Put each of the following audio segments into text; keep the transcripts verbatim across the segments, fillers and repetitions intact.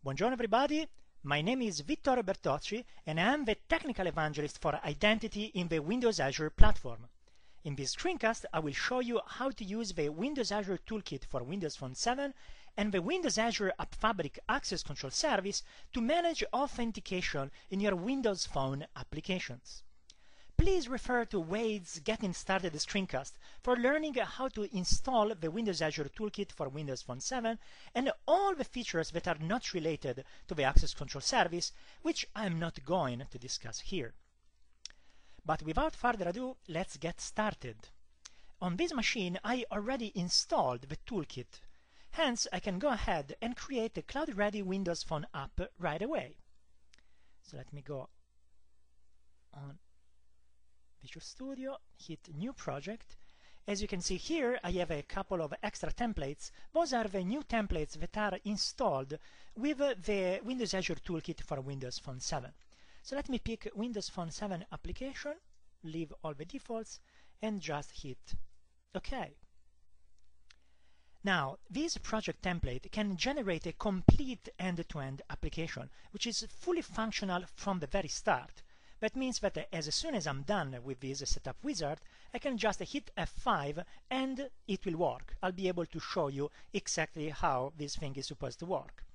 Buongiorno everybody, my name is Vittorio Bertocci and I am the technical evangelist for identity in the Windows Azure platform. In this screencast, I will show you how to use the Windows Azure Toolkit for Windows Phone seven and the Windows Azure App Fabric Access Control Service to manage authentication in your Windows Phone applications. Please refer to Wade's Getting Started screencast for learning how to install the Windows Azure Toolkit for Windows Phone seven and all the features that are not related to the Access Control Service, which I am not going to discuss here. But without further ado, let's get started. On this machine, I already installed the toolkit. Hence, I can go ahead and create a cloud-ready Windows Phone app right away. So let me go on Visual Studio, hit New Project. As you can see here, I have a couple of extra templates. Those are the new templates that are installed with the Windows Azure Toolkit for Windows Phone seven. So let me pick Windows Phone seven application, leave all the defaults, and just hit OK. Now, this project template can generate a complete end-to-end application, which is fully functional from the very start. That means that uh, as soon as I'm done with this setup wizard, I can just hit F five and it will work. I'll be able to show you exactly how this thing is supposed to work.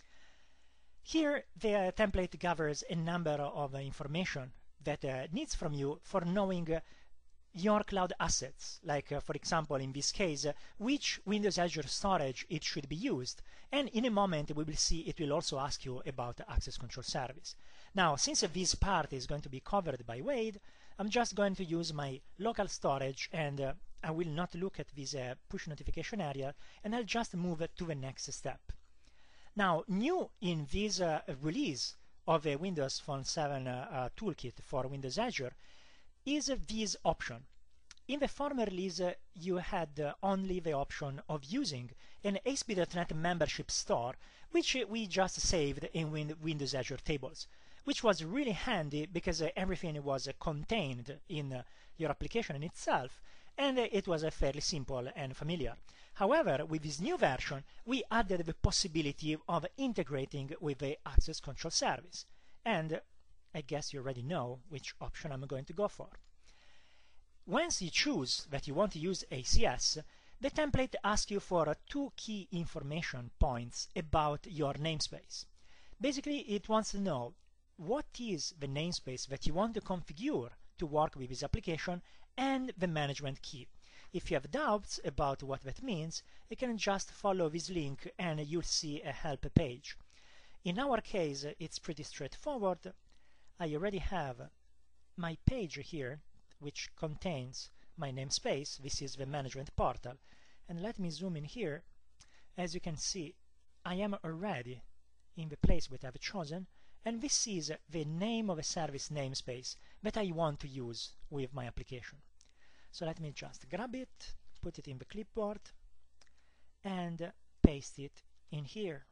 Here, the uh, template gathers a number of uh, information that uh, needs from you for knowing uh, your cloud assets, like uh, for example in this case uh, which Windows Azure storage it should be used, and in a moment we will see it will also ask you about the Access Control Service. Now, since uh, this part is going to be covered by Wade, I'm just going to use my local storage and uh, I will not look at this uh, push notification area, and I'll just move uh, to the next step. Now, new in this uh, release of the Windows Phone seven uh, uh, toolkit for Windows Azure is uh, this option. In the former release, uh, you had uh, only the option of using an A S P dot net membership store, which uh, we just saved in Win Windows Azure tables, which was really handy because uh, everything was uh, contained in uh, your application in itself, and uh, it was uh, fairly simple and familiar. However, with this new version, we added the possibility of integrating with the Access Control Service, and uh, I guess you already know which option I'm going to go for. Once you choose that you want to use A C S, the template asks you for uh, two key information points about your namespace. Basically, it wants to know what is the namespace that you want to configure to work with this application and the management key. If you have doubts about what that means, you can just follow this link and you'll see a help page. In our case, it's pretty straightforward. I already have my page here, which contains my namespace. This is the management portal. And let me zoom in here. As you can see, I am already in the place that I've chosen, and this is the name of a service namespace that I want to use with my application. So let me just grab it, put it in the clipboard, and paste it in here.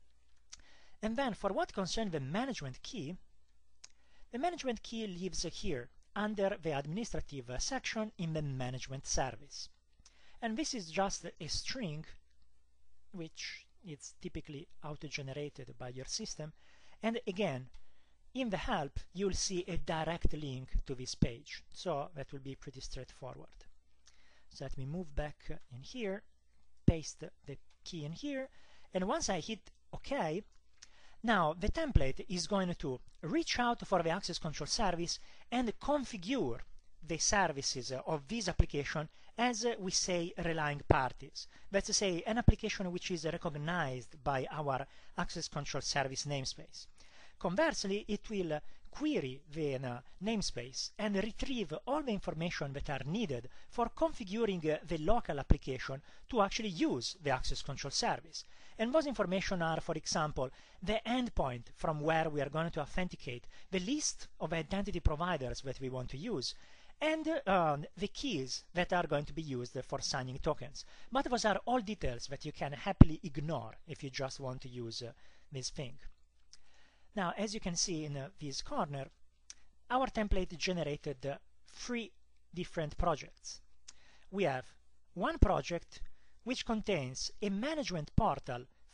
And then for what concerns the management key, the management key lives here under the administrative section in the management service. And this is just a string which is typically auto-generated by your system. And again, in the help, you'll see a direct link to this page. So that will be pretty straightforward. So let me move back in here, paste the key in here, and once I hit OK, now the template is going to reach out for the Access Control Service and configure the services of this application as we say relying parties. That's to say an application which is recognized by our Access Control Service namespace. Conversely, it will query the uh, namespace and retrieve all the information that are needed for configuring uh, the local application to actually use the Access Control Service. And those information are, for example, the endpoint from where we are going to authenticate, the list of identity providers that we want to use, and uh, the keys that are going to be used for signing tokens. But those are all details that you can happily ignore if you just want to use uh, this thing. Now, as you can see in uh, this corner, our template generated uh, three different projects. We have one project which contains a management portal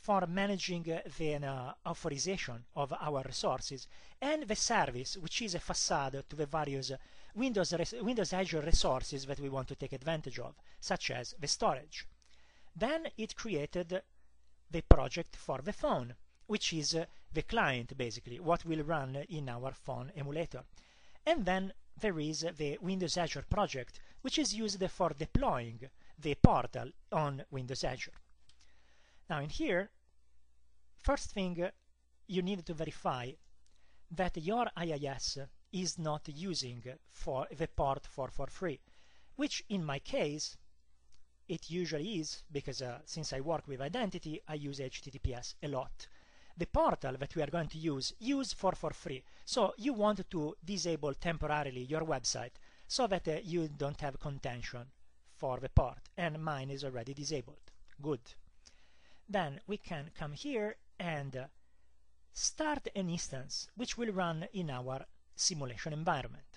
for managing the uh, authorization of our resources, and the service, which is a facade to the various Windows, Windows Azure resources that we want to take advantage of, such as the storage. Then it created the project for the phone, which is uh, the client, basically, what will run in our phone emulator. And then there is the Windows Azure project, which is used for deploying the portal on Windows Azure. Now in here, first thing uh, you need to verify that your I I S is not using for the port four forty-three, which in my case it usually is, because uh, since I work with identity, I use H T T P S a lot. The portal that we are going to use use four forty-three, so you want to disable temporarily your website so that uh, you don't have contention for the port, and mine is already disabled. Good. Then we can come here and uh, start an instance which will run in our simulation environment.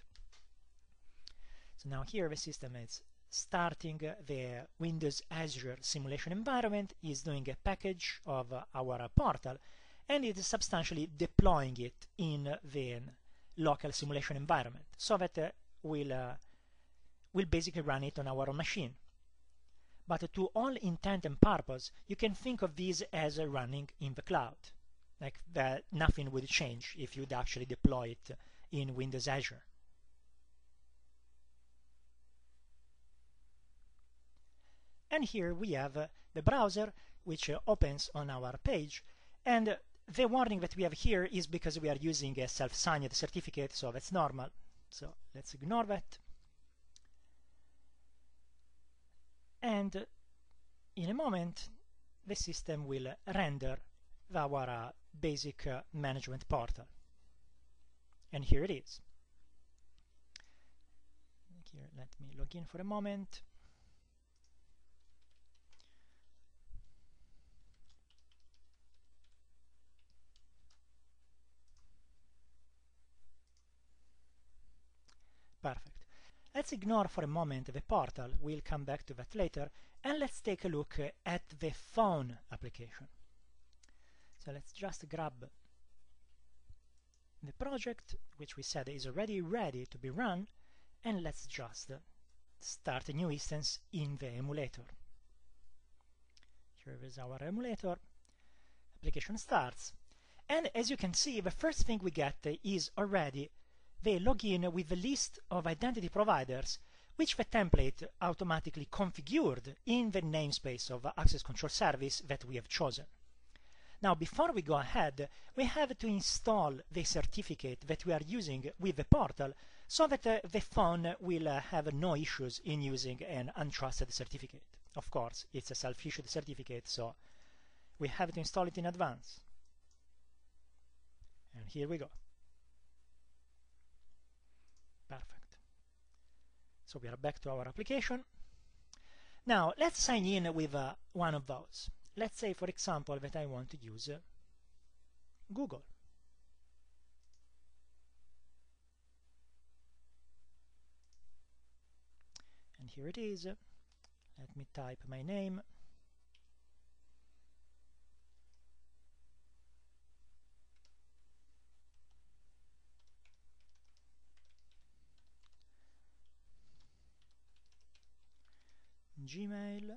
So now here the system is starting uh, the Windows Azure simulation environment, is doing a package of uh, our uh, portal, and it is substantially deploying it in the local simulation environment, so that uh, we'll, uh, we'll basically run it on our own machine. But to all intent and purpose, you can think of this as uh, running in the cloud. Like that, nothing would change if you'd actually deploy it in Windows Azure. And here we have uh, the browser, which uh, opens on our page, and uh, the warning that we have here is because we are using a self-signed certificate, so that's normal. So let's ignore that. And uh, in a moment, the system will render our uh, basic uh, management portal. And here it is. Here, let me log in for a moment. Perfect. Let's ignore for a moment the portal, we'll come back to that later, and let's take a look at the phone application. So let's just grab the project, which we said is already ready to be run, and let's just start a new instance in the emulator. Here is our emulator. Application starts, and as you can see, the first thing we get is already the login with the list of identity providers, which the template automatically configured in the namespace of access control service that we have chosen. Now, before we go ahead, we have to install the certificate that we are using with the portal so that uh, the phone will uh, have no issues in using an untrusted certificate. Of course, it's a self-issued certificate, so we have to install it in advance. And here we go. Perfect. So we are back to our application. Now let's sign in with uh, one of those. Let's say, for example, that I want to use uh, Google. And here it is. Let me type my name. Gmail,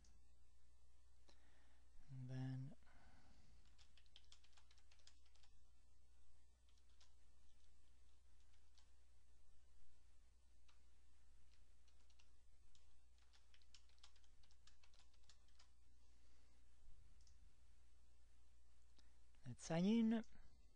and then let's sign in. And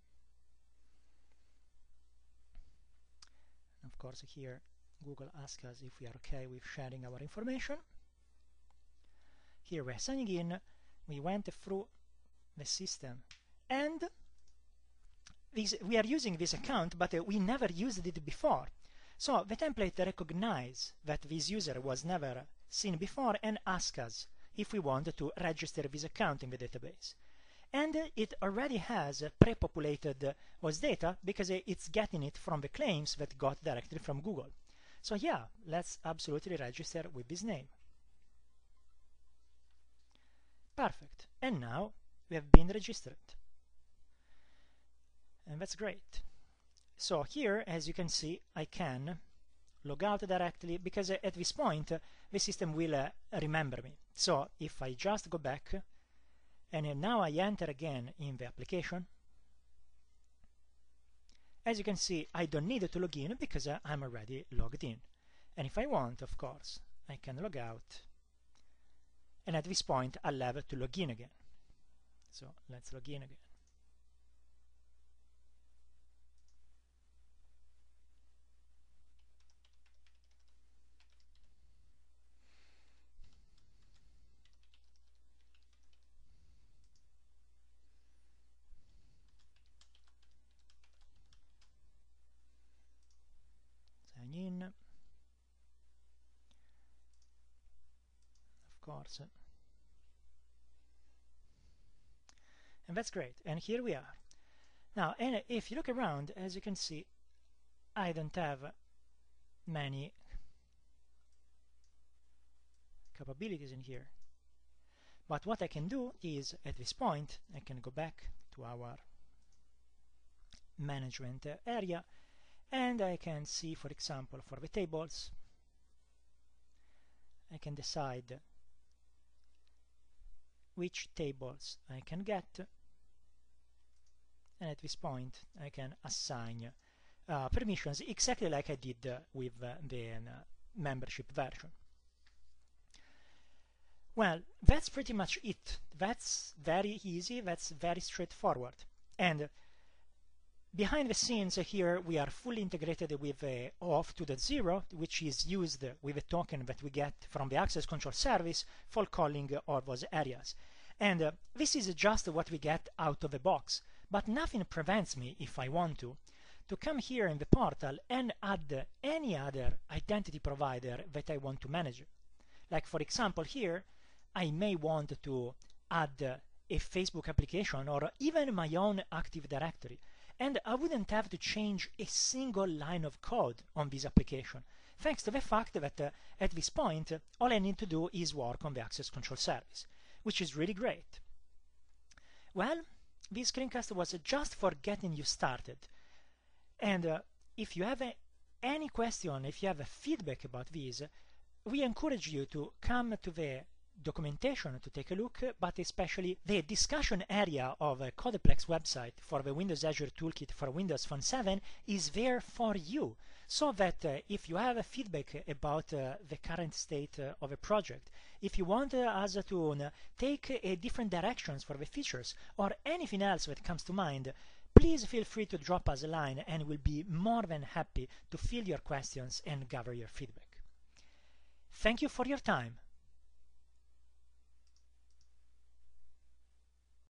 of course, here Google asks us if we are okay with sharing our information. Here we're signing in, we went through the system, and this, we are using this account, but uh, we never used it before. So the template recognizes that this user was never seen before and asks us if we want to register this account in the database. And uh, it already has uh, pre-populated uh, O S data because uh, it's getting it from the claims that got directly from Google. So yeah, let's absolutely register with this name. Perfect. And now we have been registered. And that's great. So here, as you can see, I can log out directly, because at this point, the system will uh, remember me. So if I just go back, and now I enter again in the application, as you can see, I don't need to log in because uh, I'm already logged in. And if I want, of course, I can log out. And at this point, I'll have to log in again. So let's log in again. Sign in. Of course. And that's great. And here we are. Now, and if you look around, as you can see, I don't have many capabilities in here. But what I can do is, at this point, I can go back to our management area, and I can see, for example, for the tables, I can decide which tables I can get, and at this point I can assign uh, permissions exactly like I did uh, with uh, the uh, membership version. Well, that's pretty much it. That's very easy, that's very straightforward. And behind the scenes here, we are fully integrated with uh, OAuth two point zero, which is used with a token that we get from the access control service for calling all those areas. And uh, this is just what we get out of the box, but nothing prevents me, if I want to, to come here in the portal and add any other identity provider that I want to manage. Like, for example, here, I may want to add uh, a Facebook application or even my own Active Directory. And I wouldn't have to change a single line of code on this application, thanks to the fact that uh, at this point, uh, all I need to do is work on the access control service, which is really great. Well, this screencast was uh, just for getting you started. And uh, if you have uh, any question, if you have uh, feedback about this, we encourage you to come to the documentation to take a look, but especially the discussion area of a Codeplex website for the Windows Azure Toolkit for Windows Phone seven is there for you, so that uh, if you have a feedback about uh, the current state uh, of a project, if you want uh, us to uh, take uh, different directions for the features or anything else that comes to mind, please feel free to drop us a line and we'll be more than happy to field your questions and gather your feedback. Thank you for your time.